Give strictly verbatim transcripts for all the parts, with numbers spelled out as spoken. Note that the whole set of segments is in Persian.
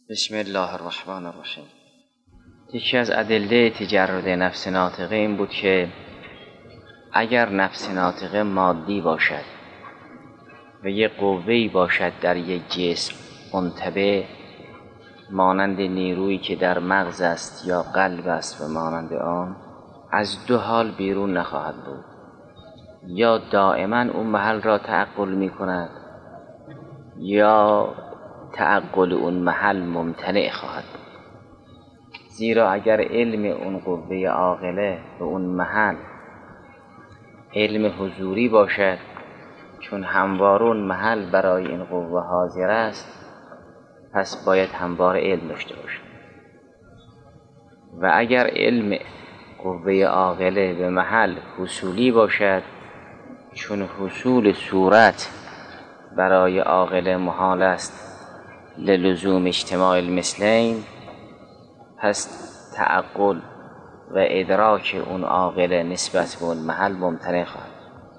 بسم الله الرحمن الرحیم. یکی از ادله تجرد نفس ناطقه این بود که اگر نفس ناطقه مادی باشد و یک قوه‌ای باشد در یک جسم منتبه، مانند نیرویی که در مغز است یا قلب است و مانند آن، از دو حال بیرون نخواهد بود: یا دائما اون محل را تعقل می کند یا تعقل اون محل ممتنع خواهد بود. زیرا اگر علم اون قوه عاقله به اون محل علم حضوری باشد، چون همواره اون محل برای این قوه حاضر است، پس باید همواره علم داشته باشد. و اگر علم قوه عاقله به محل حصولی باشد، چون حصول صورت برای عاقله محال است للزوم اجتماع المثلین، پس تعقل و ادراک اون عاقله نسبت به اون محل ممتنع خواهد.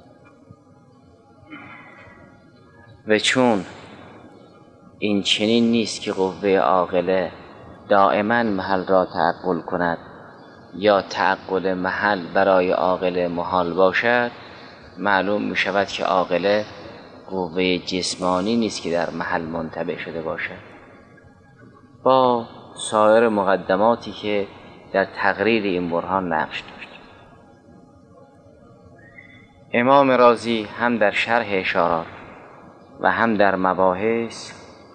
و چون این چنین نیست که قوه عاقله دائما محل را تعقل کند یا تعقل محل برای عاقله محال باشد، معلوم می شود که عاقله قوه جسمانی نیست که در محل منتبه شده باشد، با سایر مقدماتی که در تقریر این برهان نقش داشت. امام رازی هم در شرح اشارات و هم در مباحث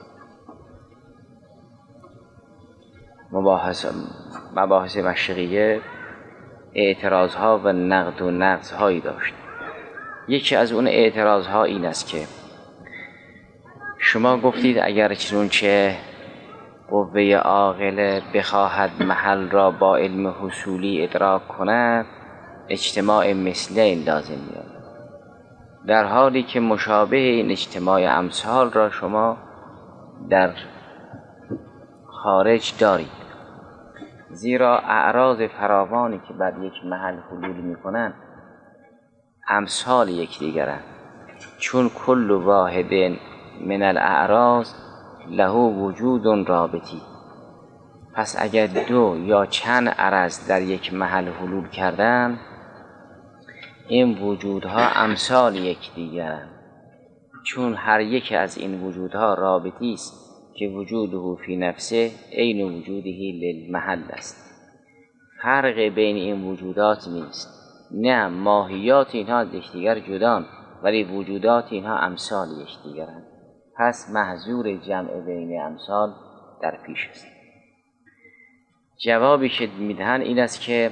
مباحث مباحث مشرقیه اعتراضها و نقد و نقضهایی داشت. یکی از اون اعتراضها این است که شما گفتید اگر چنانچه قوه عاقله بخواهد محل را با علم حصولی ادراک کند، اجتماع مثلین لازم میاد، در حالی که مشابه این اجتماع امثال را شما در خارج دارید. زیرا اعراض فراوانی که بر یک محل حلول میکنند امثال یکدیگرند، چون کل واحد من الاعراض له وجود رابطی. پس اگر دو یا چند عرض در یک محل حلول کردن، این وجودها امثال یکدیگرند، چون هر یک از این وجودها رابطی است که وجوده فی نفسه عین وجوده للمحل است. فرق بین این وجودات نیست، نه ماهیات اینها از یکدیگر جدان، ولی وجودات اینها امثال یکدیگرند. پس محظور جمع بین امثال در پیش است. جوابی که میدهن این است که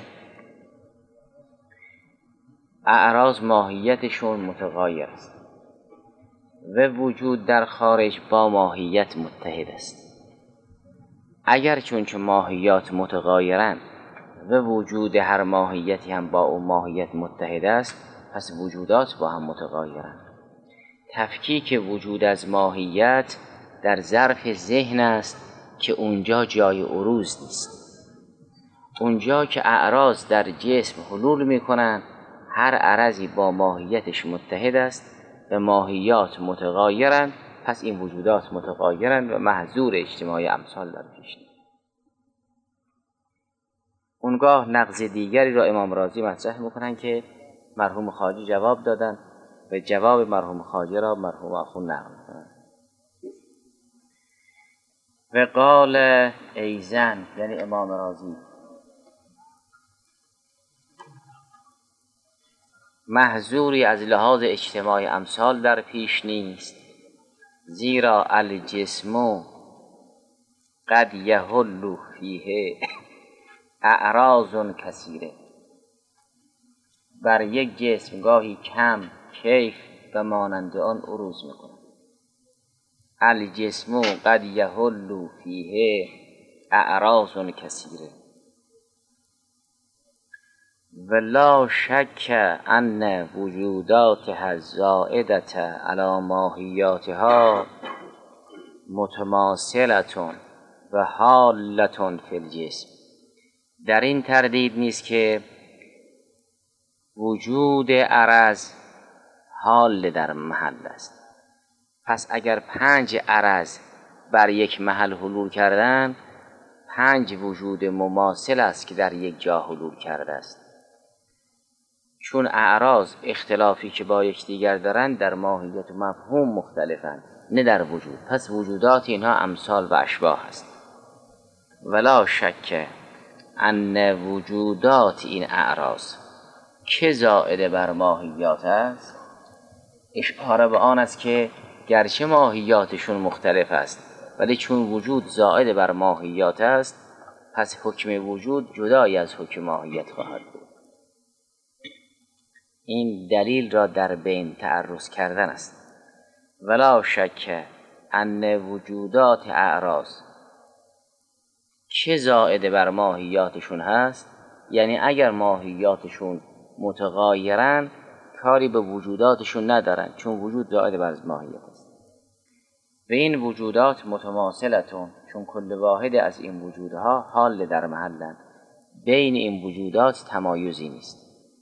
اعراض ماهیتشون متغایر است و وجود در خارج با ماهیت متحد است. اگر چون ماهیات متغایرند و وجود هر ماهیتی هم با اون ماهیت متحد است، پس وجودات با هم متغایرند. تفکیک وجود از ماهیت در ظرف ذهن است که اونجا جای عروض نیست. اونجا که اعراض در جسم حلول میکنند، هر عرضی با ماهیتش متحد است و ماهیات متغایرند، پس این وجودات متغایرند و محظور اجتماع امثال در پیش نیست. اونگاه نقض دیگری را امام رازی مطرح میکنند که مرحوم خواجه جواب دادن و جواب مرحوم خواجه را مرحوم آخوند نقل میکنند. و قال ایزن، یعنی امام رازی، محظوری از لحاظ اجتماع امثال در پیش نیست، زیرا الجسم قد یحل فیه اعراض کثیره. بر یک جسم گاهی کم کیف و مانند آن عروض میکنه. الجسم قد یحل فیه اعراض کثیره ولا شک ان وجوداتها الزائدة علی ماهیاتها متماثلة و حالة فی الجسم. در این تردید نیست که وجود عرض حال در محل است. پس اگر پنج عرض بر یک محل حلول کردن پنج وجود مماثل است که در یک جا حلول کرده است. چون اعراض اختلافی که با یکدیگر دارند در ماهیت و مفهوم مختلفند، نه در وجود، پس وجودات اینها امثال و اشباه است. ولا شک ان وجودات این اعراض که زائد بر ماهیات است، اشاره به آن است که گرچه ماهیاتشون مختلف است ولی چون وجود زائد بر ماهیات است، پس حکم وجود جدای از حکم ماهیت خواهد بود. این دلیل را در بین تعرض کردن است. ولا شک ان وجودات اعراض که زائد بر ماهیاتشون هست، یعنی اگر ماهیاتشون متغایرن کاری به وجوداتشون ندارن، چون وجود زائد بر ماهیت است. و این وجودات متماثلتون، چون کل واحد از این وجودها حال در محلند، بین این وجودات تمایزی نیست،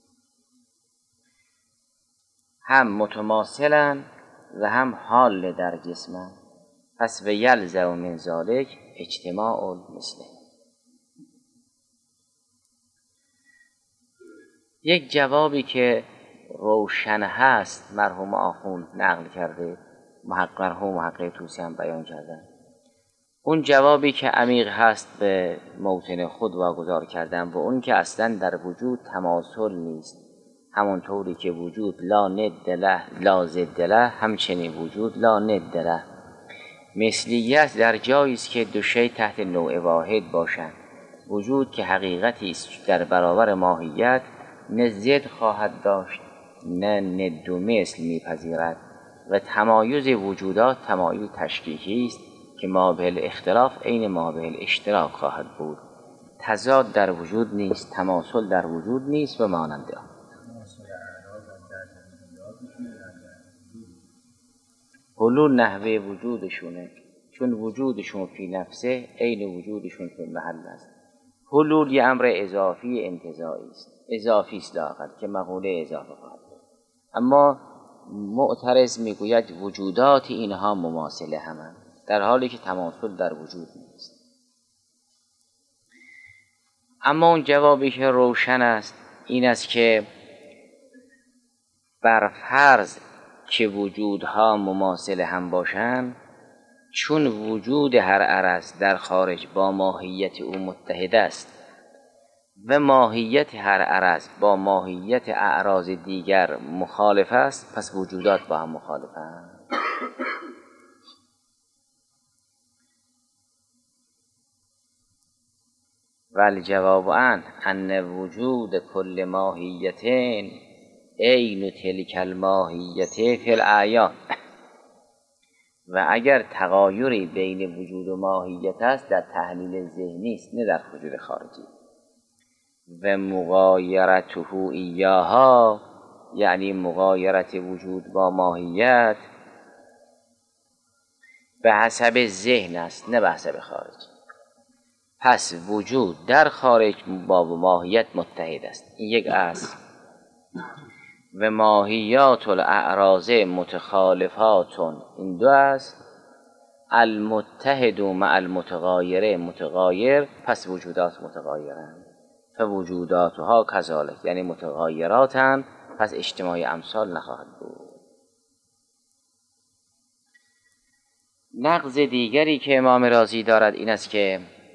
هم متماثلن و هم حال در جسمن. پس و یلزم من ذالک اجتماع المثل. یک جوابی که روشن هست مرحوم آخوند نقل کرده، محقق مرحوم محقق طوسی هم بیان کردن. اون جوابی که عمیق هست به موطن خود واگذار کردن و اون که اصلا در وجود تماثل نیست، همونطوری که وجود لا ند له لا ضد له، همچنین وجود لا ند له. مثلیت در جایی است که دو شی تحت نوع واحد باشند. وجود که حقیقتی است در برابر ماهیت، نه ضد خواهد داشت نه ند و مثل میپذیرد. و تمایز وجودات تمایز تشکیکی است که مابه الاختلاف عین مابه الاشتراک خواهد بود. تضاد در وجود نیست، تماثل در وجود نیست و ماننده آن. حلول نحوه وجودشونه، چون وجودشون فی نفسه عین وجودشون فی محل است. حلول یه امر اضافی انتزاعی است، اضافی است لااقل که مقوله اضافه خواهد بود. اما معترض میگوید وجودات اینها مماثله همند، در حالی که تماثل در وجود نیست. اما اون جوابی که روشن است این است که بر فرض که وجودها مماثل هم باشند، چون وجود هر عرض در خارج با ماهیت او متحد است و ماهیت هر عرض با ماهیت اعراض دیگر مخالف است، پس وجودات با هم مخالفند. والجواب عن ان وجود کل ماهیتین عین تلک الماهیت فی الاعیان. و اگر تغایری بین وجود و ماهیت است در تحلیل ذهنی است، نه در وجود خارجی. و مغایرته ایاها، یعنی مغایرت وجود با ماهیت، به حسب ذهن است نه به حسب خارج. پس وجود در خارج با ماهیت متحد است، این یک اصل. و ماهیات الاعراض متخالفاتون، این دو است. المتحد مع المتغایر متغایر، پس وجودات متغایرند. فوجوداتها کذالک، یعنی متغایراتند، پس اجتماع امثال نخواهد بود. نقض دیگری که امام رازی دارد این است که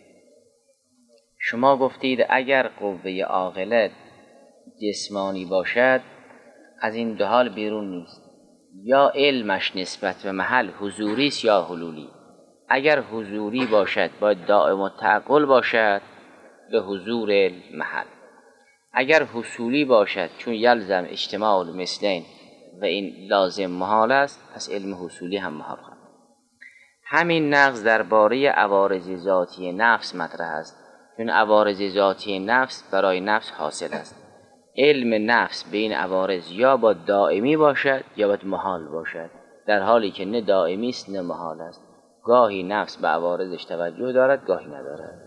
شما گفتید اگر قوه عاقله جسمانی باشد از این دو حال بیرون نیست، یا علمش نسبت به محل حضوری است یا حلولی. اگر حضوری باشد باید دائم التعقل باشد به حضور المحل. اگر حصولی باشد چون یلزم اجتماع المثلین و این لازم محال است، پس علم حصولی هم محال خواهد. همین نقض درباره عوارض ذاتی نفس مطرح است، چون عوارض ذاتی نفس برای نفس حاصل است. علم نفس به این عوارض یا باید دائمی باشد یا باید محال باشد، در حالی که نه دائمی است نه محال است. گاهی نفس به عوارضش توجه دارد، گاهی ندارد.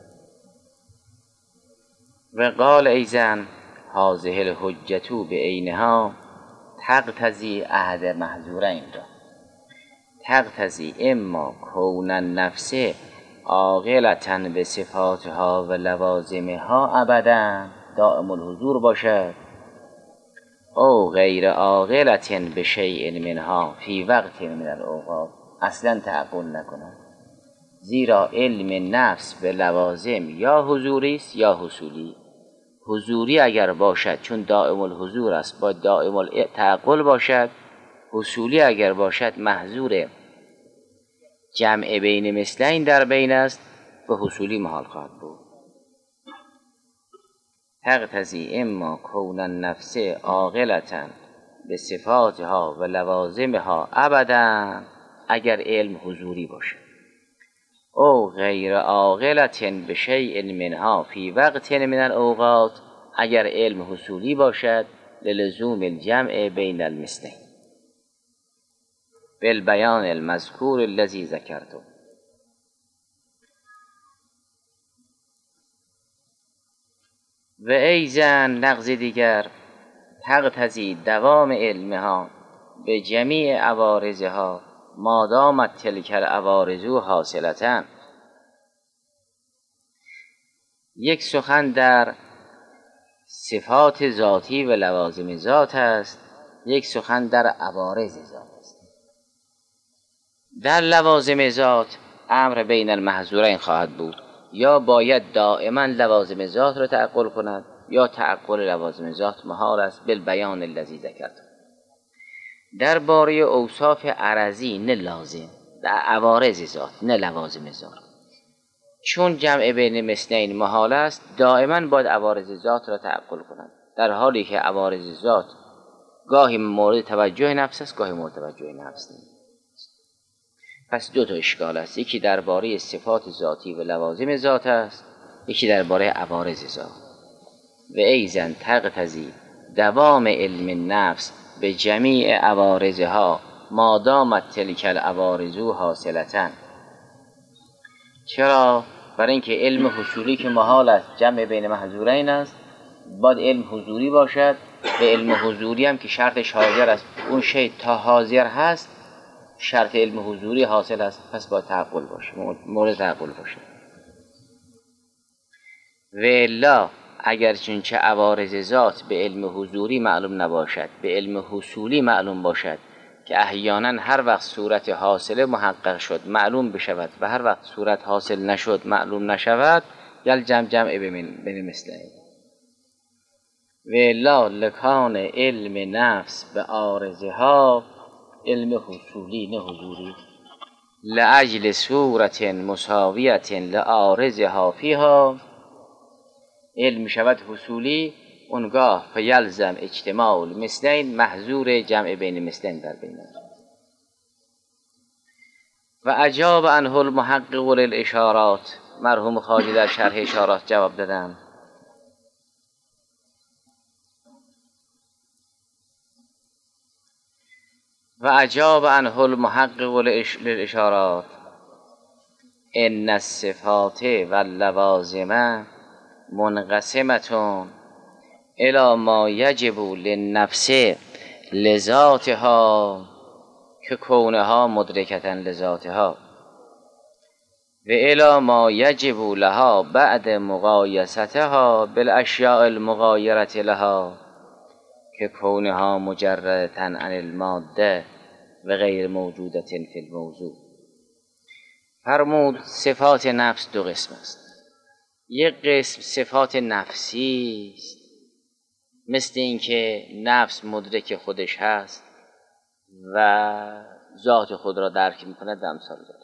و قال ایزن هذه الحجة بعینها تقتضی احد محظورین را. تقتضی اما کون النفس عاقلة به صفاتها و لوازمها ابدا دائم الحضور باشد، او غیر عاقلة به شیء منها فی وقت من الاوقات، اصلا تعقل نکند. زیرا علم نفس به لوازم یا حضوری است یا حصولی. حضوری اگر باشد چون دائم الحضور است با دائم التعقل باشد، حصولی اگر باشد محظور جمع بین مثلین در بین است و حصولی محال خواهد بود. تقتضی اما کون النفس عاقلة به صفاتها و لوازمها ابدا اگر علم حضوری باشد، او غیر عاقلة به شیء منها فی وقت من الاوقات اگر علم حصولی باشد للزوم الجمع بین المثلین بالبیان المذکور الذی ذکرته. و ایضا نقض دیگر تقتضی دوام علمها به جمیع عوارضها ما دامت تلک العوارض حاصلة. یک سخن در صفات ذاتی و لوازم ذات است، یک سخن در عوارض ذات است. در لوازم ذات امر بین المحظورین خواهد بود، یا باید دائما لوازم ذات را تعقل کند یا تعقل لوازم ذات محال است بالبیان الذی ذکرته. در باره اوصاف عرضی نه لازم، در عوارض ذات نه لوازم ذات، چون جمع بین مثلین محال است دائما باید عوارض ذات را تعقل کند، در حالی که عوارض ذات گاهی مورد توجه نفس است گاهی مورد توجه نفس نیست. پس دو تا اشکال است، یکی درباره صفات ذاتی و لوازم ذات است، یکی درباره عوارض ذات. و ایضا تقتضی دوام علم نفس به جمیع عوارضها ما دامت تلک العوارض حاصلة. چرا؟ برای اینکه علم حصولی که محال است جمع بین محظورین است باید علم حضوری باشد، به علم حضوری هم که شرطش حاضر است، اون شی تا حاضر هست شرط علم حضوری حاصل است، پس باید تعقل باشه، مورد تعقل باشه. و الا اگر چونچه عوارض ذات به علم حضوری معلوم نباشد به علم حصولی معلوم باشد که احیانا هر وقت صورت حاصله محقق شد معلوم بشود و هر وقت صورت حاصل نشد معلوم نشود، یل جمع جمع بین مثلین. و الا لکان علم نفس به عارضها علم حصولی نه حضوری، لأجل صورت مساویت لعارضها فیها، علم شود حصولی اونگاه فیلزم اجتماع المثلین محظور جمع بین مثلین در بین. و اجاب عنه المحقق للاشارات، مرحوم خواجه در شرح اشارات جواب دادن. و اجاب عنه المحقق للاشارات ان الصفات واللوازم منقسمتون الی ما یجب للنفس لذاتها که کونها مدرکتا لذاتها و الی ما یجب لها بعد مقایستها بالاشیاء المغایرة لها که کونها مجردتا عن الماده و غیر موجودة فی الموضوع. فرمود صفات نفس دو قسم است. یک قسم صفات نفسی است، مثل اینکه نفس مدرک خودش هست و ذات خود را درک می‌کند و امثال ذلک.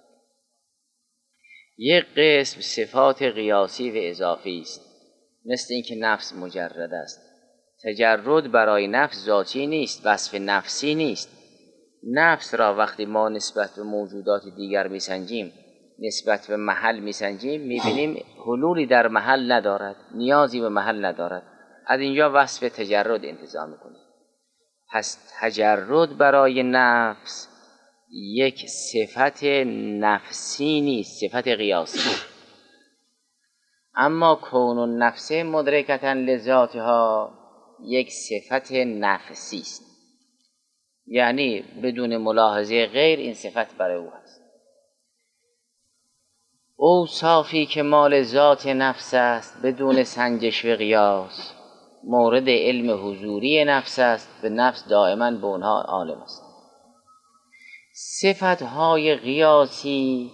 یک قسم صفات قیاسی و اضافی است، مثل اینکه نفس مجرد است. تجرد برای نفس ذاتی نیست، وصف نفسی نیست. نفس را وقتی ما نسبت به موجودات دیگر میسنجیم، نسبت به محل میسنجیم، میبینیم حلولی در محل ندارد، نیازی به محل ندارد. از اینجا وصف تجرد انتزاع میکنیم. پس تجرد برای نفس یک صفت نفسی نیست، صفت قیاسی. اما کون النفس مدرکتا لذاتها یک صفت نفسی است. یعنی بدون ملاحظه غیر این صفت برای او هست. اوصافی که مال ذات نفس است بدون سنجش و قیاس مورد علم حضوری نفس است، به نفس دائما به اونها عالم است. صفتهای قیاسی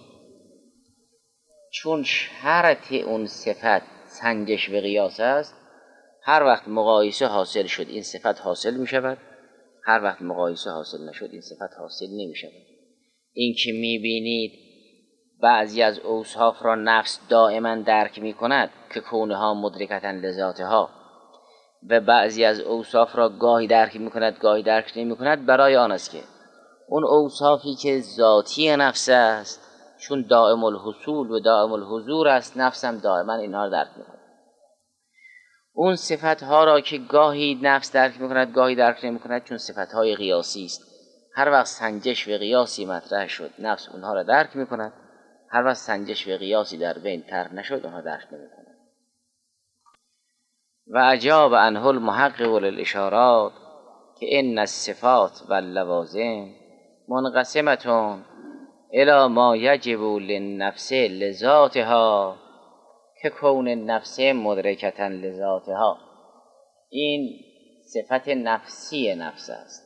چون شرط اون صفت سنجش و قیاس است، هر وقت مقایسه حاصل شد این صفت حاصل می شود، هر وقت مقایسه حاصل نشد این صفت حاصل نمی شود. این که می بینید بعضی از اوصاف را نفس دائما درک می کند که کونها مدرکتا لذاتها، و بعضی از اوصاف را گاهی درک می کند گاهی درک نمی کند، برای آن است که اون اوصافی که ذاتی نفس است چون دائم الحصول و دائم الحضور است، نفس هم دائما اینها را درک می کند. اون صفتها را که گاهی نفس درک می کند گاهی درک نمی کند چون صفتهای قیاسی است، هر وقت سنجش و قیاسی مطرح شد نفس اونها را درک می کند، هر وقت سنجش و قیاسی در بین طرح نشد اونها درک نمی کند. و اجاب عنه المحقق للاشارات که ان الصفات و اللوازم منقسمتون الی ما یجب للنفس لذاتها که کون النفس مدرکتا لذاتها. این صفت نفسی نفس است.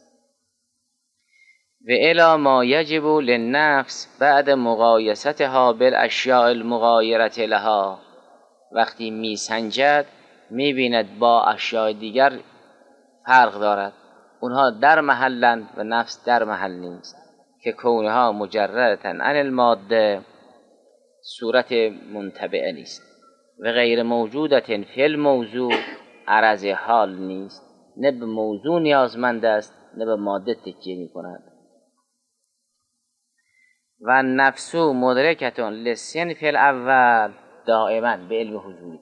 و الی ما یجب للنفس بعد مقایستها بالاشیاء المغایرة لها، وقتی می سنجد می بیند با اشیاء دیگر فرق دارد، اونها در محلند و نفس در محل نیست، که کونها مجردتا عن الماده صورت منطبعه نیست و غیر موجودت فی الموضوع عرض حال نیست، نه به موضوع نیازمند است نه به ماده تکیه می کند. و نفس مدرکتون للصنف الاول دائما به علم حضوری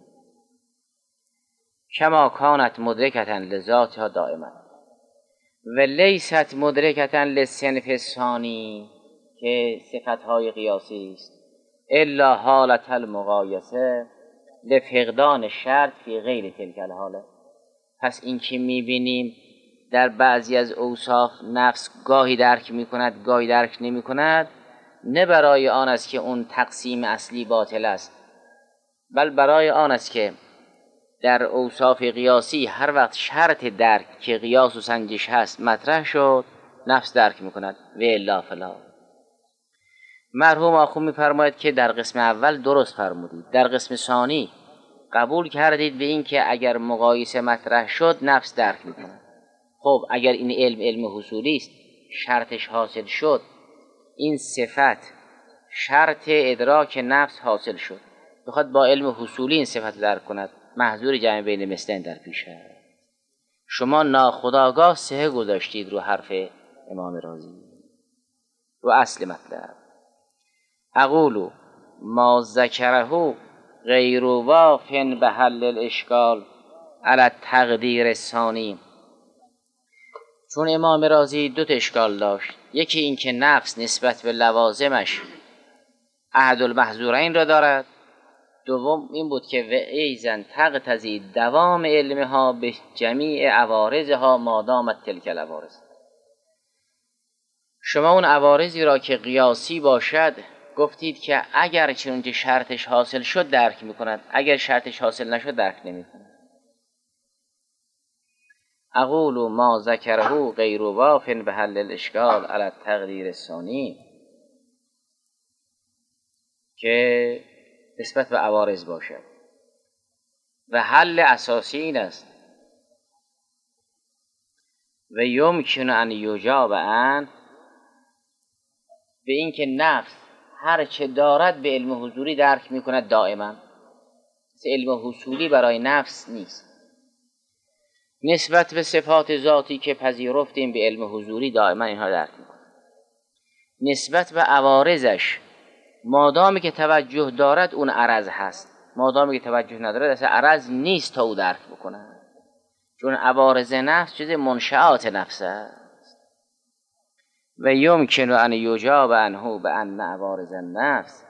کما کانت مدرکتا لذاتها دائما، و لیست مدرکتا للصنف الثانی که صفتهای قیاسی است الا حالت المقایسه لفقدان شرط فی غیر تلک الحاله. پس این که میبینیم در بعضی از اوصاف نفس گاهی درک میکند گاهی درک نمیکند، نه برای آن است که اون تقسیم اصلی باطل است، بل برای آن است که در اوصاف قیاسی هر وقت شرط درک که قیاس و سنجش هست مطرح شد نفس درک میکند و الا فلا. مرحوم آخو میفرماید که در قسم اول درست فرمودید، در قسم ثانی قبول کردید به این که اگر مقایسه مطرح شد نفس درک میکند. خب اگر این علم علم حصولی است، شرطش حاصل شد، این صفت شرط ادراک نفس حاصل شد، بخواد با علم حصولی این صفت درک کند، محظور جمع بین مثلین در پیش هست. شما ناخودآگاه سه گذاشتید رو حرف امام رازی، رو اصل مطلب. اقولو ما ذکره غیر واف به حل الاشکال علی تقدیر ثانی. چون امام رازی دو تا اشکال داشت، یکی این که نفس نسبت به لوازمش احد المحظورین را دارد، دوم این بود که و ایزن تقتضی دوام علمها به جمیع عوارضها مادامت تلک العوارض. شما اون عوارضی را که قیاسی باشد گفتید که اگر چنانچه شرطش حاصل شد درک میکند، اگر شرطش حاصل نشد درک نمیکند. اقول ما ذکره غیر واف به حل الاشکال علی تقدیر ثانی، که نسبت به عوارض باشد و حل اساسی این است و یمکن ان یجاب عن، به این که نفس هر چه دارد به علم حضوری درک می کند دائما، علم حصولی برای نفس نیست. نسبت به صفات ذاتی که پذیرفتیم به علم حضوری دائما اینها درک می کند. نسبت به عوارضش مادامی که توجه دارد اون عرض هست، مادامی که توجه ندارد اصلا عرض نیست تا او درک بکنه، چون عوارض نفس چیز منشآت نفس است. و یمکن ان یجاب عنه بان عوارض النفس،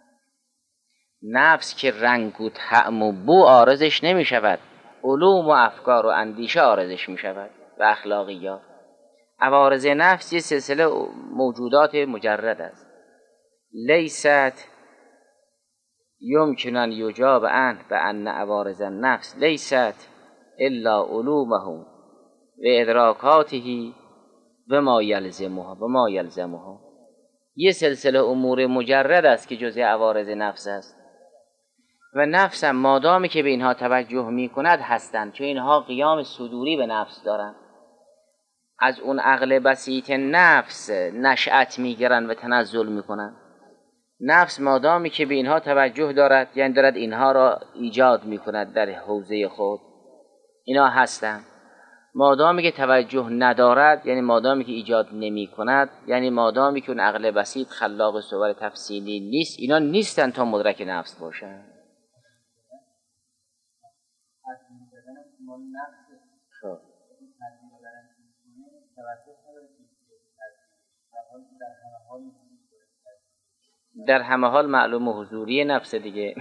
نفس که رنگ و طعم و بو عارضش نمی شود، علوم و افکار و اندیشه عارضش می شود و اخلاقیات. عوارض نفس یه سلسله موجودات مجرد است. لیست یمکن ان یجاب عنه بان عوارض النفس لیست الا علومه و ادراکاته و ما یلزمها و ما یلزمها. یه سلسله امور مجرد است که جزء عوارض نفس است و نفس هم مادامی که به اینها توجه می کند هستند، چون اینها قیام صدوری به نفس دارند. از اون عقل بسیط نفس نشأت می گیرند و تنزل می کنند. نفس مادامی که به اینها توجه دارد، یعنی دارد اینها را ایجاد می کند در حوزه خود، اینا هستند. مادامی که توجه ندارد، یعنی مادامی که ایجاد نمی کند، یعنی مادامی که اون عقل بسیط خلاق صور تفصیلی نیست، اینا نیستن تا مدرک نفس باشن. خب در همه حال معلوم حضوری نفس دیگه.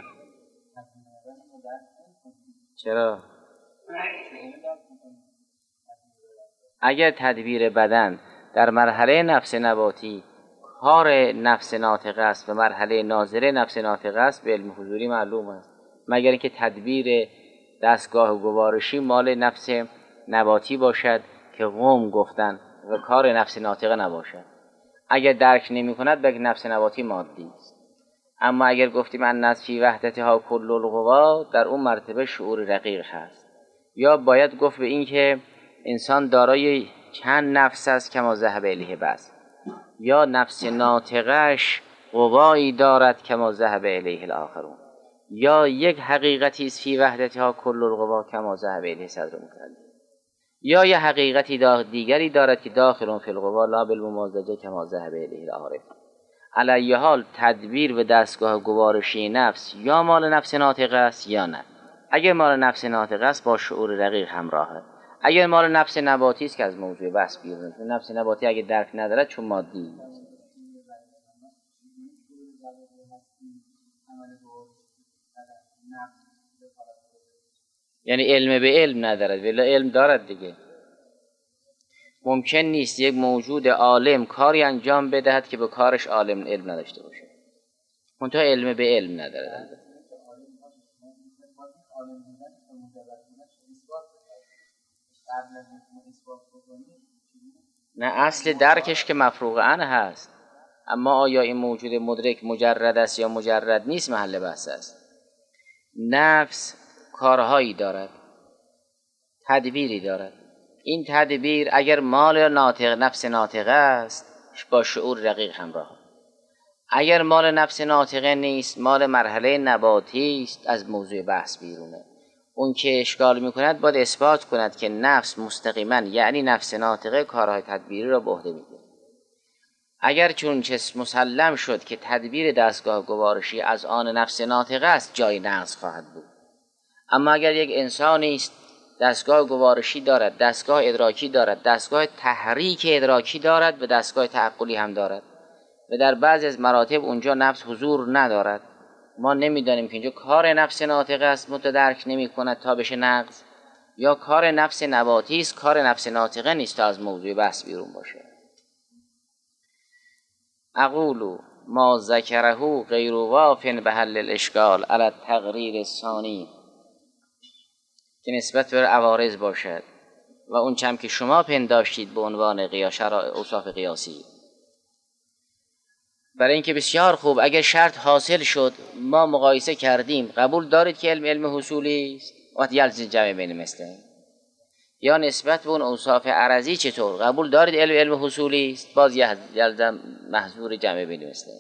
چرا؟ اگر تدبیر بدن در مرحله نفس نباتی کار نفس ناطقه است و مرحله ناظره نفس ناطقه است، به علم حضوری معلوم است، مگر اینکه تدبیر دستگاه گوارشی مال نفس نباتی باشد که قوم گفتن و کار نفس ناطقه نباشد. اگر درک نمی کند بلکه نفس نباتی مادی است. اما اگر گفتیم النفس فی وحدتها کل القوا، در اون مرتبه شعور رقیق هست. یا باید گفت به این که انسان دارای چند نفس است کما ذهب الیه بس، یا نفس ناطقش قوایی دارد کما ذهب الیه الاخرون، یا یک حقیقتی است فی وحدتها کل القوا کما ذهب الیه صدر مکلم، یا یه حقیقتی دیگری دارد که داخل فی القوا لا بالممازجه کما ذهب الیه العارف. علی حال تدبیر و دستگاه گوارشی نفس یا مال نفس ناطقه است یا نه. اگر مال نفس ناطقه است با شعور رقیق همراهه. اگر مال نفس نباتی است که از موضوع بحث بیرون است. نفس نباتی اگر درک ندارد چون مادی است. یعنی علم به علم ندارد، ولی علم دارد دیگه. ممکن نیست یک موجود عالم کاری انجام بدهد که به کارش عالم علم نداشته باشه. منتها علم به علم ندارد. نه، اصل درکش که مفروغ عنه هست، اما آیا این موجود مدرک مجرد است یا مجرد نیست محل بحث است. نفس کارهایی دارد، تدبیری دارد. این تدبیر اگر مال ناطق نفس ناطقه است با شعور رقیق همراه، اگر مال نفس ناطقه نیست مال مرحله نباتی است، از موضوع بحث بیرونه. اون که اشکال میکند باید اثبات کند که نفس مستقیما یعنی نفس ناطقه کارهای تدبیری را به عهده میگیرد. اگر چون چه مسلم شد که تدبیر دستگاه گوارشی از آن نفس ناطقه است، جای نقض خواهد بود. اما اگر یک انسانی است دستگاه گوارشی دارد، دستگاه ادراکی دارد، دستگاه تحریک ادراکی دارد و دستگاه تعقلی هم دارد و در بعضی از مراتب اونجا نفس حضور ندارد، ما نمیدانیم که اینجا کار نفس ناطقه است متدرک نمی کند تا بشه نقض، یا کار نفس نباتی است کار نفس ناطقه نیست تا از موضوع بحث بیرون باشه. اقول ما ذکره غیر واف به حل الاشکال علی التقریر الثانی، که نسبت به عوارض باشد و اون چم که شما پنداشتید به عنوان قیاس اوصاف قیاسی. برای اینکه بسیار خوب، اگر شرط حاصل شد ما مقایسه کردیم، قبول دارید که علم علم حصولی است، وقت یلزم جمع بین مثلین. یا نسبت به اون اوصاف عرضی چطور، قبول دارید علم علم حصولی است، باز یلزم محظور جمع بین مثلین.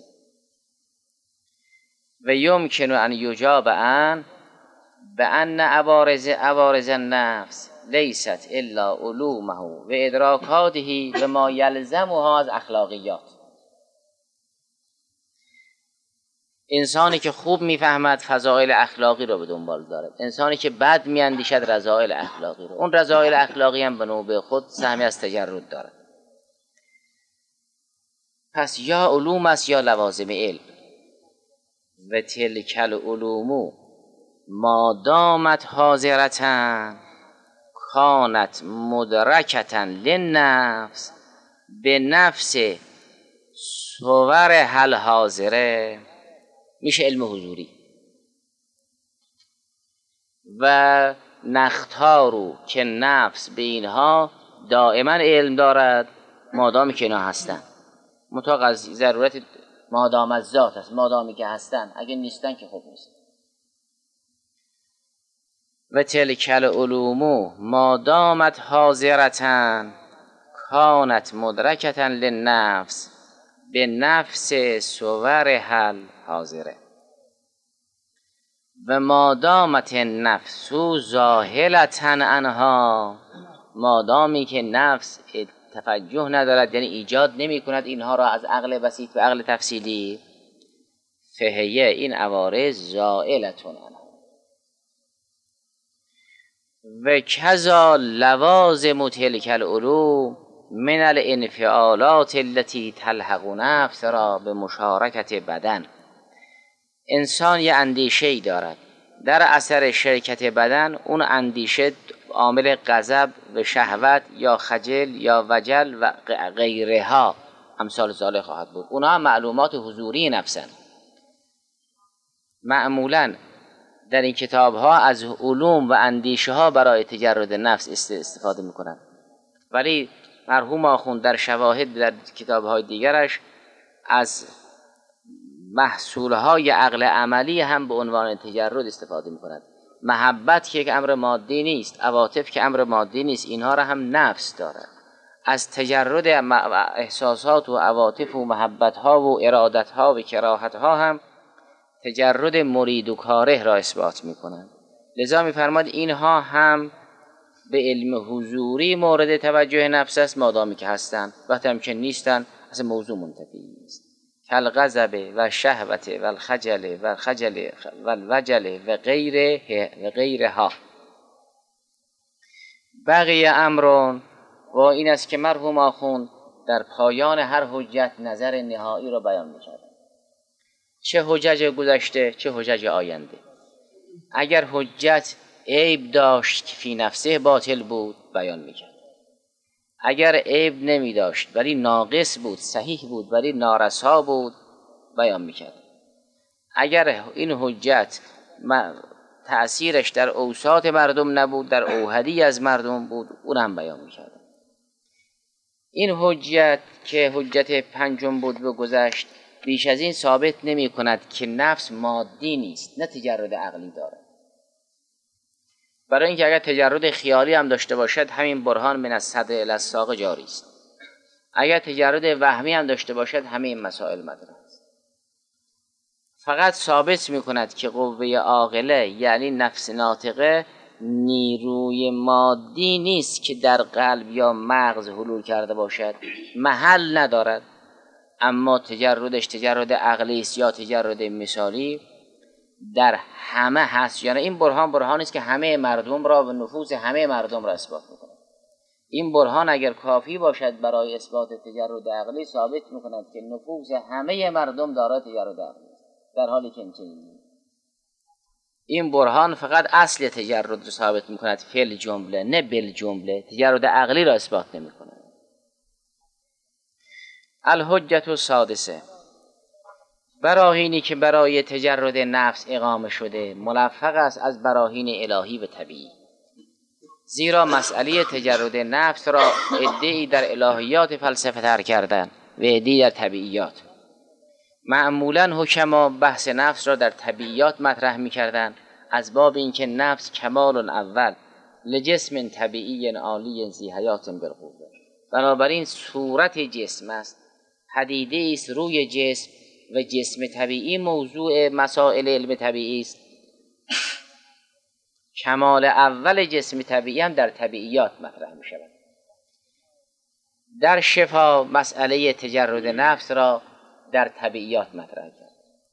و یمکن ان یجاب عن بأن عوارض عوارض النفس لیست الا علومه و ادراکاته و ما یلزمها از اخلاقیات. انسانی که خوب میفهمد فضائل اخلاقی رو به دنبال دارد، انسانی که بد میاندیشد رذائل اخلاقی رو. اون رذائل اخلاقی هم به نوبه خود سهمی از تجرد دارد. پس یا علوم است یا لوازم علم. و تلک العلوم ما دامت حاضرتن کانت مدرکتن للنفس به نفس صور حل حاضره میشه علم حضوری. و نختارو که نفس به اینها دائما علم دارد مادامی که اینا هستن، مطلق از ضرورت مادام از ذات هست، مادامی که هستن، اگه نیستن که خوب نیست. و تلک العلوم مادامت حاضرتن کانت مدرکتن للنفس به نفس صور حل حاضره. و مادامت نفس زاهلتن عنها، مادامی که نفس توجه ندارد، یعنی ایجاد نمی کند اینها را از عقل بسیط و عقل تفصیلی، فهیه این عوارض زائلتون عنها. و کذا لوازم تلک العلوم من الانفعالات التي تلحق نفس را به مشارکت بدن. انسان یه اندیشه‌ای دارد، در اثر شرکت بدن اون اندیشه عامل غضب و شهوت یا خجل یا وجل و غیرها امثال ذالک خواهد بود. اونها معلومات حضوری نفسن. معمولاً در این کتاب ها از علوم و اندیشه ها برای تجرد نفس استفاده میکنن، ولی مرحوم آخوند در شواهد در کتاب های دیگرش از محصول های عقل عملی هم به عنوان تجرد استفاده میکنند. محبت که یک امر مادی نیست، عواطف که امر مادی نیست، اینها را هم نفس دارد. از تجرد احساسات و عواطف و محبت ها و ارادت ها و کراهت ها هم تجرد مرید و کاره را اثبات میکنند. لذا میفرماد اینها هم به علم حضوری مورد توجه نفس است مادامی که هستند، وقتی هم که نیستن اصلا موضوع منتفی نیست. کالغضب و شهوت و الخجل و الخجل و الوجل و غیره و غیرها. بقیه امرون و این است که مرحوم آخوند در پایان هر حجت نظر نهایی را بیان می‌کرد، چه حجج گذشته چه حجج آینده. اگر حجت عیب داشت که فی نفسه باطل بود بیان می‌کرد، اگر عیب نمی داشت ولی ناقص بود، صحیح بود ولی نارسا بود، بیان می‌کرد. اگر این حجت تأثیرش در اوساط مردم نبود، در اوحدی از مردم بود، اون هم بیان می‌کرد. این حجت که حجت پنجم بود و گذشت، بیش از این ثابت نمی کند که نفس مادی نیست، نه تجرد عقلی دارد. برای اینکه اگر تجرد خیالی هم داشته باشد همین برهان من الصدر الی الساق جاری است. اگر تجرد وهمی هم داشته باشد همین مسائل مطرح است. فقط ثابت می کند که قوه عاقله یعنی نفس ناطقه نیروی مادی نیست که در قلب یا مغز حلول کرده باشد، محل ندارد، اما تجردش تجرد عقلی است یا تجرد مثالی در همه هست. یعنی این برهان برهانی است که همه مردم را و نفوس همه مردم را اثبات می‌کند. این برهان اگر کافی باشد برای اثبات تجرد عقلی، ثابت می‌کند که نفوس همه مردم دارای تجرد عقلی است، در حالی که این این برهان فقط اصل تجرد را ثابت می‌کند، فعل جمله نه بل جمله، تجرد عقلی را اثبات نمی‌کند. الحجت السادسه، براهینی که برای تجرد نفس اقامه شده ملفق است از براهین الهی و طبیعی، زیرا مسئله تجرد نفس را عده‌ای در الهیات فلسفه تر کردن و عده‌ای در طبیعیات. معمولاً حکما بحث نفس را در طبیعیات مطرح می‌کردند، از باب اینکه نفس کمال اول لجسم طبیعی عالی ذی حیات بالقوه، بنابراین صورت جسم است، پدیده است روی جسم و جسم طبیعی موضوع مسائل علم طبیعی است. کمال اول جسم طبیعی هم در طبیعیات مطرح می شود. در شفا مسئله تجرد نفس را در طبیعیات مطرح کرد.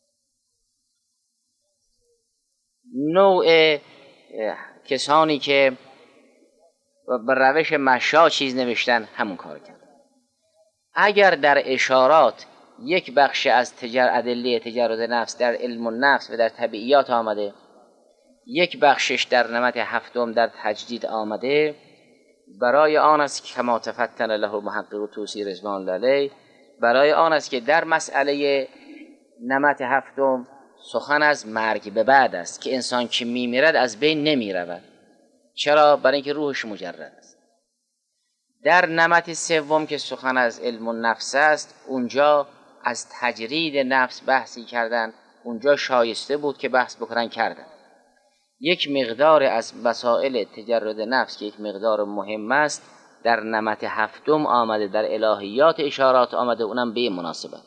نوع کسانی که به روش مشا چیز نوشتن همون کار کرد. اگر در اشارات یک بخش از تجر ادله تجرد نفس در علم النفس و در طبیعیات آمده، یک بخشش در نمط هفتم در تجدید آمده، برای آن است که کما تفتن له محقق توسی رضوان الله، برای آن است که در مسئله نمط هفتم سخن از مرگ به بعد است که انسان که میمیرد از بین نمی رود. چرا؟ برای اینکه روحش مجرد است. در نمط سوم که سخن از علم النفس است، اونجا از تجرید نفس بحثی کردن، اونجا شایسته بود که بحث بکنن کردن. یک مقدار از مسائل تجرد نفس که یک مقدار مهم است در نمط هفتم آمده، در الهیات اشارات آمده، اونم به مناسبت.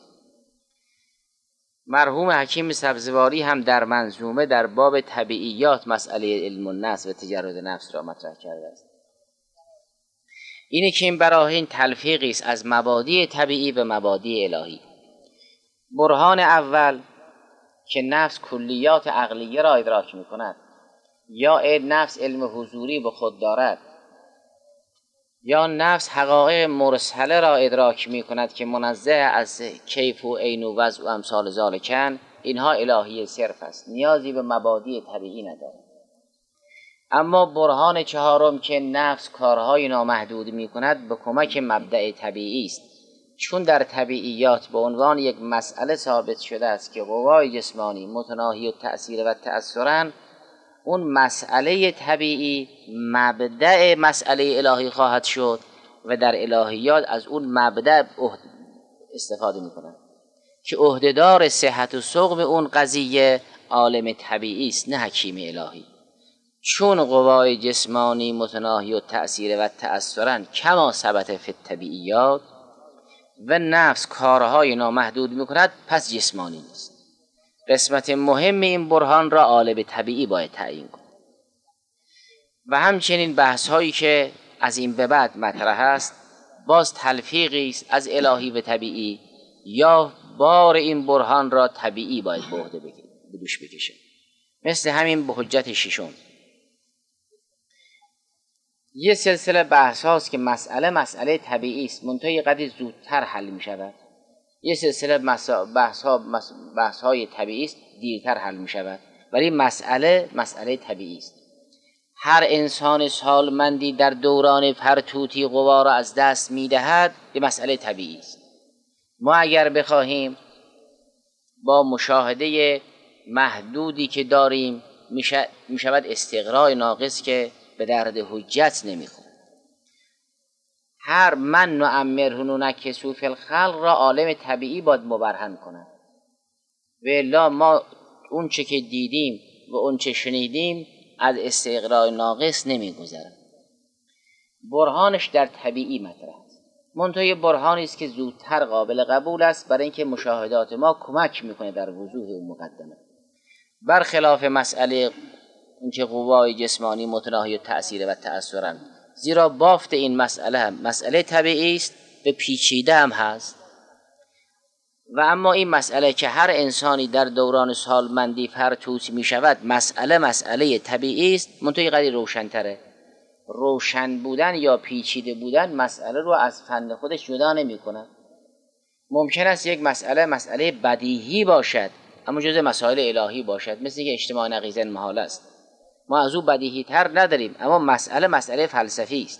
مرحوم حکیم سبزواری هم در منظومه در باب طبیعیات مسئله علم النفس و تجرد نفس را مطرح کرده است. اینه که این براهین تلفیقی است از مبادی طبیعی و مبادی الهی. برهان اول که نفس کلیات عقلیه را ادراک می کند، یا نفس علم حضوری به خود دارد، یا نفس حقایق مرسله را ادراک می کند که منزه از کیف و عین و وضع و امثال ذالکن، اینها الهی صرف است، نیازی به مبادی طبیعی ندارد. اما برهان چهارم که نفس کارهای نامحدود می کند به کمک مبدأ طبیعی است، چون در طبیعیات به عنوان یک مسئله ثابت شده است که قوای جسمانی متناهی و تأثیر و تأثرن، اون مسئله طبیعی مبدأ مسئله الهی خواهد شد و در الهیات از اون مبدأ استفاده می کنند که عهدهدار صحت و سقم اون قضیه عالم طبیعی است، نه حکیم الهی. چون قوای جسمانی متناهی و تأثیر و تأثرن کما ثبت فی الطبیعیات و نفس کارهای نامحدود می کند، پس جسمانی نیست. قسمت مهم این برهان را عالم طبیعی باید تعیین کند. و همچنین بحث هایی که از این به بعد مطرح است باز تلفیقی است از الهی و طبیعی، یا بار این برهان را طبیعی باید به عهده به دوش بکشه. مثل همین به حجت ششم یه سلسله بحث هاست که مسئله مسئله طبیعی است، منتهی قدری زودتر حل می شود. یه سلسله بحث ها بحث های طبیعی است، دیرتر حل می شود. ولی مسئله مسئله طبیعی است. هر انسان سالمندی در دوران فرتوتی قوا را از دست می دهد، یه مسئله طبیعی است. ما اگر بخواهیم با مشاهده محدودی که داریم می شود استقراء ناقص که به درد حجت نمیخورد. هر من نعمره ننکسه فی الخلق را عالم طبیعی باید مبرهن کند، و الا ما اون چه که دیدیم و اون چه شنیدیم از استقراء ناقص نمیگذرد. برهانش در طبیعی مطرح است، منتهی برهانی است که زودتر قابل قبول است، برای اینکه مشاهدات ما کمک میکنه در وضوح اون مقدمه، برخلاف مسئله اینکه قوای جسمانی متناهی و تأثیر و تأثرن. زیرا بافت این مسئله هم مسئله طبیعی است و پیچیده هم هست. و اما این مسئله که هر انسانی در دوران سالمندی فرتوت می شود، مسئله مسئله طبیعی است، منتهی قدری روشن‌تره. روشن بودن یا پیچیده بودن مسئله رو از فن خودش جدا نمی کند. ممکن است یک مسئله مسئله بدیهی باشد اما جزء مسائل الهی باشد، مثل که اجتماع نقیض محال است، ما از او بدیهی تر نداریم، اما مسئله مسئله فلسفی است.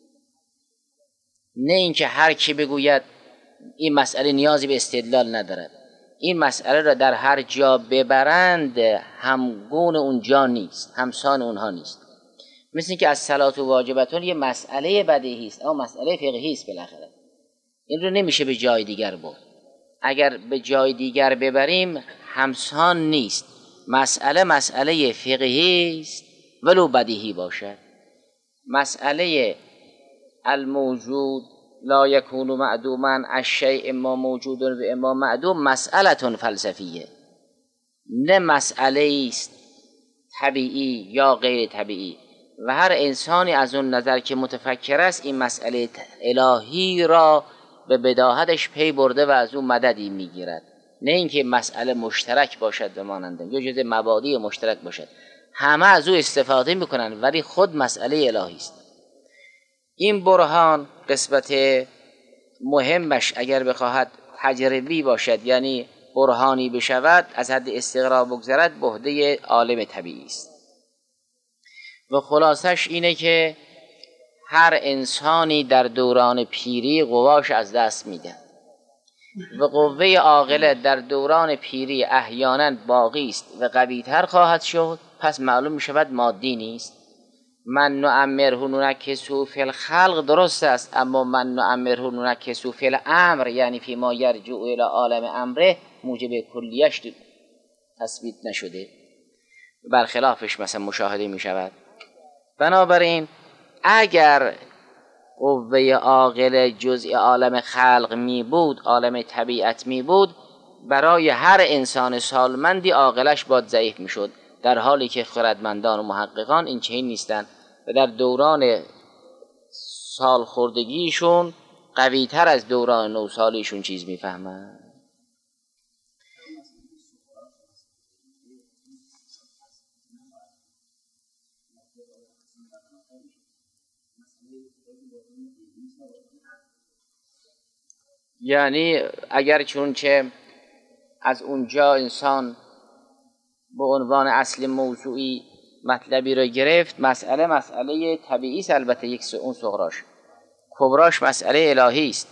نه اینکه هر کی بگوید این مسئله نیازی به استدلال ندارد، این مسئله را در هر جا ببرند همگون اونجا نیست، همسان اونها نیست. مثل که از صلات و واجبتون یه مسئله بدیهی است اما مسئله فقهی است بالاخره، این رو نمیشه به جای دیگر برد. اگر به جای دیگر ببریم همسان نیست. مسئله مسئله فقهی است ولو بدیهی باشد. مسئله الموجود لا یکون معدوما الشیء اما موجود و اما معدوم مسئله فلسفیه، نه مسئله است طبیعی یا غیر طبیعی. و هر انسانی از اون نظر که متفکر است این مسئله الهی را به بداهتش پی برده و از اون مددی میگیرد، نه اینکه مسئله مشترک باشد و ماننده یا جز مبادی مشترک باشد. همه از او استفاده میکنن ولی خود مسئله الهی است. این برهان قسمت مهمش اگر بخواهد تجربی باشد، یعنی برهانی بشود از حد استقراء بگذرد، بهده عالم طبیعی است. و خلاصش اینه که هر انسانی در دوران پیری قواش از دست میده و قوه عاقله در دوران پیری احیانا باقی است و قوی‌تر خواهد شد، پس معلوم می شود مادی نیست. من نعمره ننکسه فی الخلق درست است، اما من نعمره ننکسه فی الامر، یعنی فی ما یرجع الی عالم امره، موجب کلیش تثبیت نشده، برخلافش مثلا مشاهده می شود. بنابراین اگر قوه عاقله جزء عالم خلق می بود، عالم طبیعت می بود، برای هر انسان سالمندی عاقلش باید ضعیف می شد، در حالی که خردمندان و محققان این چنین نیستند و در دوران سالخوردگیشون قوی تر از دوران نوسالیشون چیز می فهمند. یعنی اگر چون که از اونجا انسان به عنوان اصل موضوعی مطلبی رو گرفت، مسئله مسئله طبیعی است، البته یک اون صغراش، کبراش مسئله الهی است،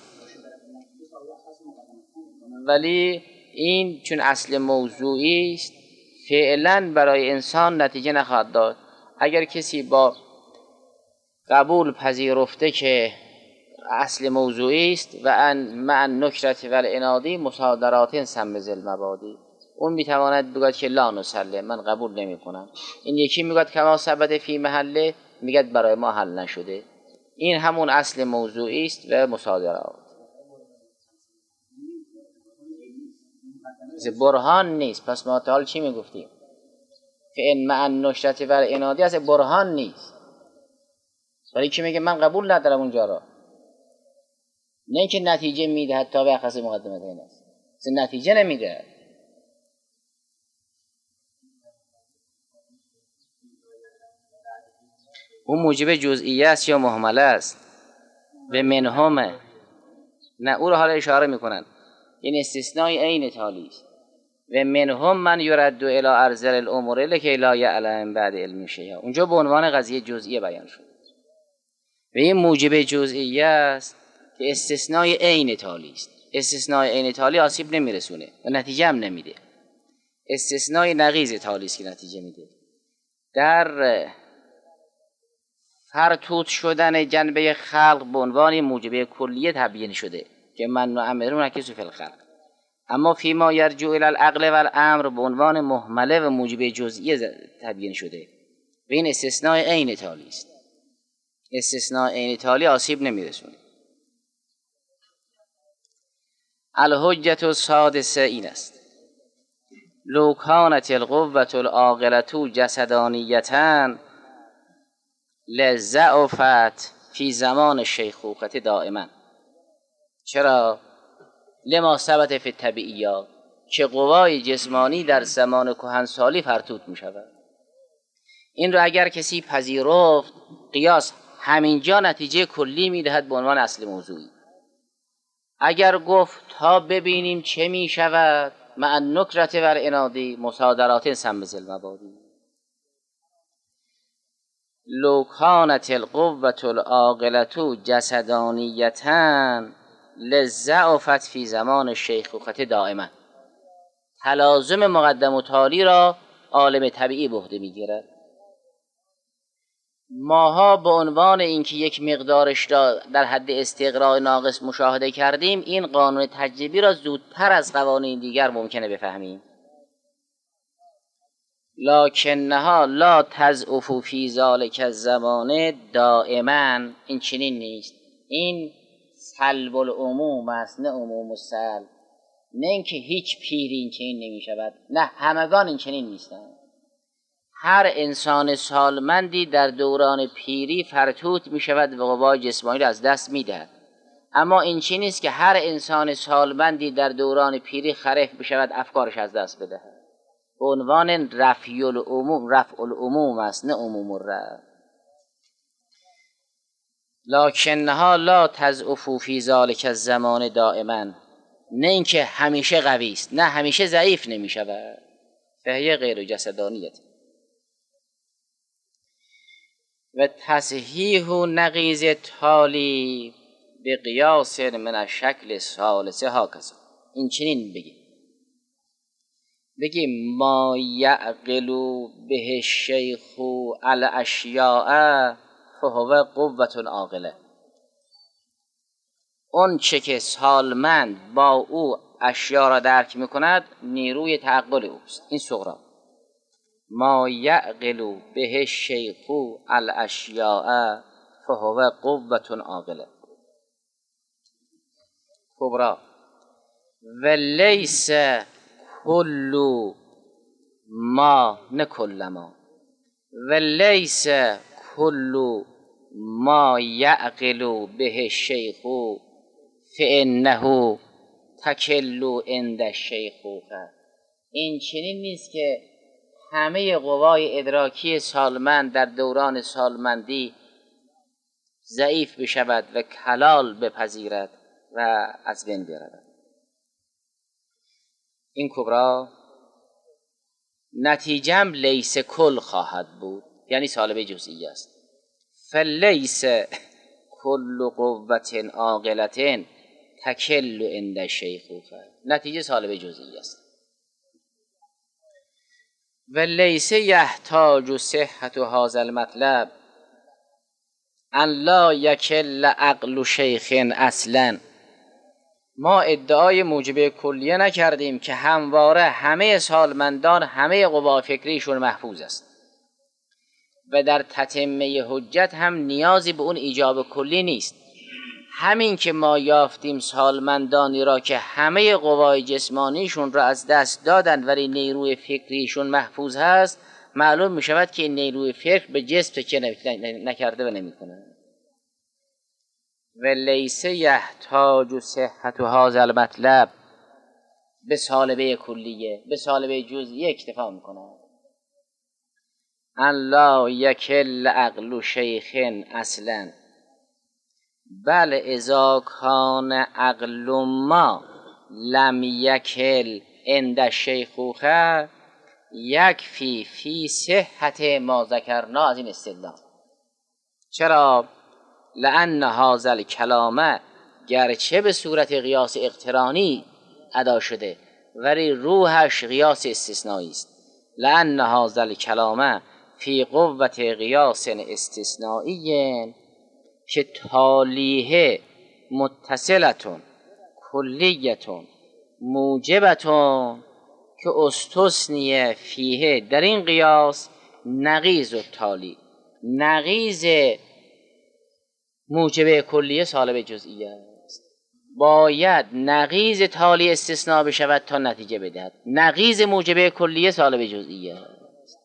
ولی این چون اصل موضوعی است فعلا برای انسان نتیجه نخواهد داد. اگر کسی با قبول پذیرفته که اصل موضوعی است و ان مع النکرة و العنادی مصادرات سمز المبادی، اون میتواند بگوید که لا نسلم، من قبول نمی کنم. این یکی میگوید کما ثبت فی محله، میگد برای ما حل نشده. این همون اصل موضوعی است و مصادرات برهان نیست. پس ما تا حال چی میگفتیم؟ که این مع النکرة و العنادی از برهان نیست، ولی که میگه من قبول ندارم اونجا را، نه اینکه نتیجه میده تا به اخص مقدمه این است، نتیجه نمیده. اون موجب جزئیه است یا مهمله است و منهمه، نه او رو حالا اشاره میکنن، این استثنای عین تالی است. و منهم من یرد الی ارذل الامور لکی لا یعلم بعد علم شیئا، اونجا به عنوان قضیه جزئیه بیان شد و این موجب جزئیه است که استثنای عین تالی است. استثنای عین تالی آسیب نمیرسونه و نتیجه هم نمیده، استثنای نقیض تالی است که نتیجه میده. در فرتوت شدن جنبه خلق به عنوان موجب کلیه تبیین شده که من نعمره ننکسه فی الخلق، اما فی ما یرجع الی العقل و الامر به عنوان مهمله و موجب جزئیه تبیین شده و این استثنای عین تالی است. استثناء عین تالی آسیب نمیرسونه. الحجة السادسه این است: لو کانت القوة العاقلة جسدانیة لضعفت فی زمان الشیخوخة دائما. چرا؟ لما ثبت فی الطبیعیات، که قوای جسمانی در زمان کهنسالی فرتوت می شود. این رو اگر کسی پذیرفت، قیاس همینجا نتیجه کلی می دهد به عنوان اصل موضوعی. اگر گفت تا ببینیم چه می شود، مع النکرة و العنادی مصادرات سمز المبادی. لو کانت القوة العاقلة جسدانیة لضعفت فی زمان الشیخوخة دائما. تلازم مقدم و تالی را عالم طبیعی به عهده میگیرد. ماها به عنوان اینکه یک مقدارش را در حد استقراء ناقص مشاهده کردیم، این قانون تجربی را زودتر از قوانین دیگر ممکنه بفهمیم. لکنها لا تضعف فی ذلک الزمان دائما. این چنین نیست، این سلب العموم است نه عموم السلب. نه اینکه هیچ پیری این چنین نمی شود، نه همگان این چنین نیستند. هر انسان سالمندی در دوران پیری فرتوت می شود و قوای جسمانی را از دست می دهد، اما این چنین نیست که هر انسان سالمندی در دوران پیری خرف می شود افکارش از دست بدهد. به عنوان رفع العموم، رفع العموم است نه عموم الرفع. لکنها لا تضعف فی ذلک الزمان دائما. نه اینکه همیشه قوی است، نه همیشه ضعیف نمی شود. فهی غیر جسدانیت. و تصحیح و نقیض تالی به قیاس من الشکل ثالثه ها کذا. این چنین بگی بگی ما یعقل به الشیخ الاشیاء فهو قوة عاقله. اون چه که سالمند با او اشیا را درک میکند نیروی تعقل اوست. این صغرا. ما یعقل به الشیخ الاشیاء فهو قوة عاقله. کبرا و لیس کل ما نه کل ما و لیس کل ما یعقل به الشیخ فانه تکل عند الشیخوخه. این چنین نیست که همه قوای ادراکی سالمند در دوران سالمندی ضعیف بشود و کلال بپذیرد و از بین برود. این کبرا نتیجم لیس کل خواهد بود، یعنی سالبه جزئی است. فلیس کل قوة عاقلة تکل عند الشیخوخه. نتیجه سالبه جزئی است. و لیس یحتاج صحت هذا المطلب ان لا یکل عقل شیخ اصلا. ما ادعای موجب کلیه نکردیم که همواره همه سالمندان همه قوا فکریشون محفوظ است و در تتمه حجت هم نیازی به اون ایجاب کلی نیست. همین که ما یافتیم سالمندانی را که همه قوای جسمانیشون را از دست دادن ولی نیروی فکریشون محفوظ هست، معلوم می شود که این نیروی فکر به جسم تکیه نکرده و نمی کنه. و لیس یحتاج صحت هذا المطلب به سالبه کلیه، به سالبه جزئیه اکتفا میکنه. ان لا یکل عقل شیخ اصلا بل اذا کان عقل ما لم یکل عند الشیخوخه یکفی فی صحت ما ذکرنا. از این استدلال چرا؟ لأن هذا الکلام گرچه به صورت قیاس اقترانی ادا شده ولی روحش قیاس استثنایی است. لأن هذا الکلام فی قوة قیاس استثنایی که تالیه متصلتون کلیتون موجبتون که استثنیه فیه در این قیاس نقیض و تالی. نقیض موجب کلیه سالب جزئیه است. باید نقیض تالی استثناء بشود تا نتیجه بدهد. نقیض موجب کلیه سالب جزئیه است.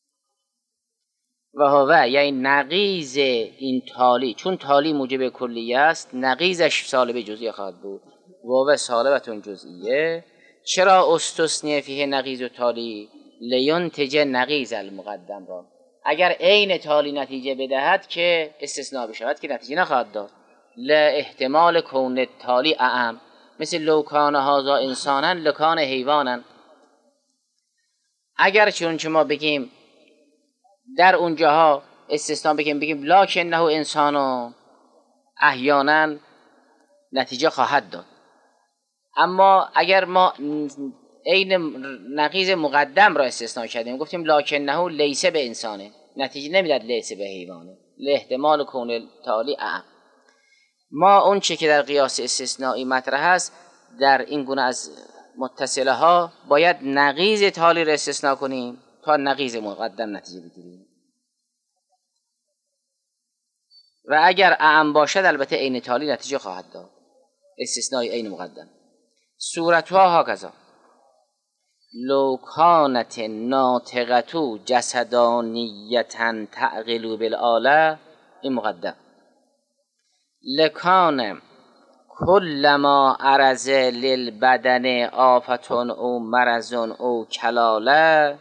و هو یعنی نقیض این تالی، چون تالی موجب کلیه است نقیضش سالب جزئیه خواهد بود. و هو سالبتون جزئیه. چرا استثنیه فیه نقیض و تالی؟ لینتج نقیض المقدم را. اگر عین تالی نتیجه بدهد که استثناء بشود که نتیجه نخواهد داد. لا احتمال کون تالی اعم، مثل لو کان هذا انسانا لکان حیوانا. اگر چون که ما بگیم در اونجاها استثناء بگیم بگیم لکنه انسانو، احیانا نتیجه خواهد داد. اما اگر ما عین نقیض مقدم را استثناء کردیم گفتیم لکنه لیس به انسانه، نتیجه نمیداد لیس به حیوانه. لاحتمال کون تالی اعم. ما اون چه که در قیاس استثنایی مطرح است در این گونه از متصله ها باید نقیض تالی را استثناء کنیم تا نقیض مقدم نتیجه بگیریم. و اگر اعم باشد البته عین تالی نتیجه خواهد داد، استثنای عین مقدم. صورتها ها کذا لو کانت ناطقتو جسدانیتن تعقلو بالآله، این مقدم. لکان کل ما عرض للبدن آفتون او مرضون او کلاله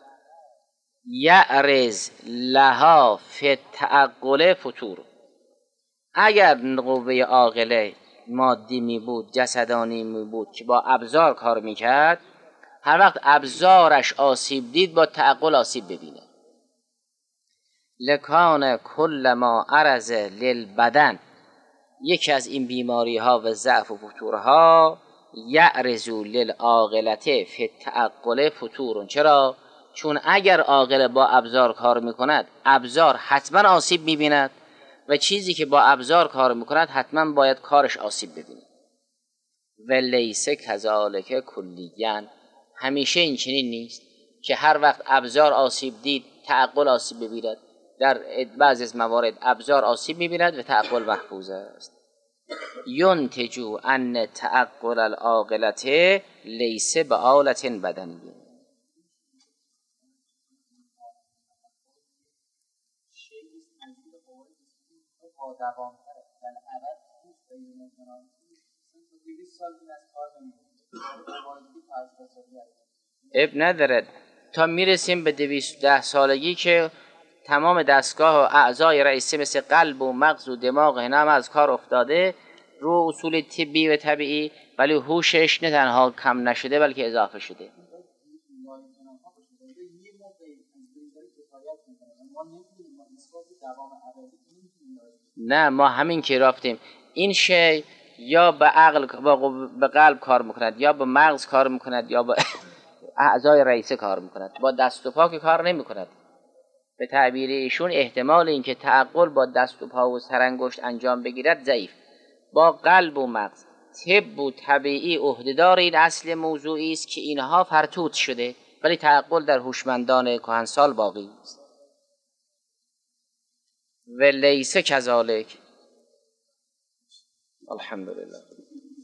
یعرض لها فی التعقل فطور. اگر قوه عاقله مادی می بود، جسدانی می بود که با ابزار کار می کرد، هر وقت ابزارش آسیب دید با تعقل آسیب ببینه. لکان کل ما عرض للبدن، یکی از این بیماری ها و ضعف و فتورها یعرضو للعاقلة فی التعقل فتور. چرا؟ چون اگر عاقل با ابزار کار میکند، ابزار حتما آسیب میبیند و چیزی که با ابزار کار میکند حتما باید کارش آسیب ببیند. و لیس کذالک کلیاً، همیشه این چنین نیست که هر وقت ابزار آسیب دید تعقل آسیب ببیند. در بعضی از موارد ابزار آسیب میبیند و تعقل محفوظ است. ینتجو ان تعقل العاقلة لیس بآلة بدنیه. اب ندارد تا میرسیم به دویست ده سالگی که تمام دستگاه و اعضای رئیسه مثل قلب و مغز و دماغ اینا هم از کار افتاده رو اصول طبی و طبیعی، ولی هوشش نه تنها کم نشده بلکه اضافه شده. نه ما همین که رفتیم این شی یا به عقل به قلب کار میکند یا به مغز کار میکند یا به اعضای رئیسه کار میکند، با دست و پا که کار نمیکند. به تعبیر ایشون احتمال اینکه تعقل با دست و پا و سرانگشت انجام بگیرد ضعیف. با قلب و مغز طب و طبیعی عهدهدار این اصل موضوعی است که اینها فرتوت شده، ولی تعقل در هوشمندان کهنسال باقی است. و لیس کذالک. الحمدلله.